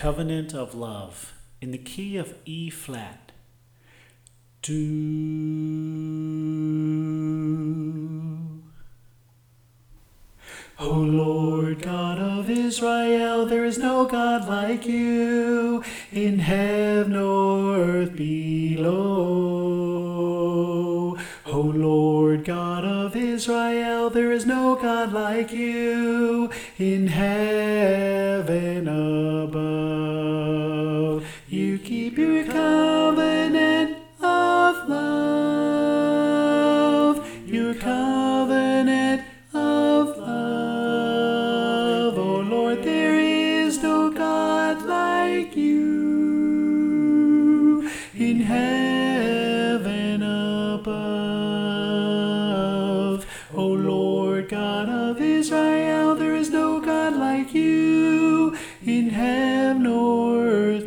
Covenant of Love in the key of E flat. Do. O Lord God of Israel, there is no God like you in heaven or earth below. O Lord God of Israel, there is no God like you in heaven above. You keep your covenant of love, your covenant of love. O Lord, there is no God like you in heaven above. O Lord God of Israel, there is no God like you in heaven or earth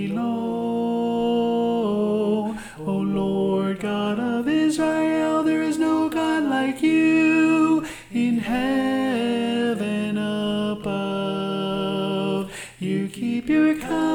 below. O Lord God of Israel, there is no God like you in heaven above. You keep your covenant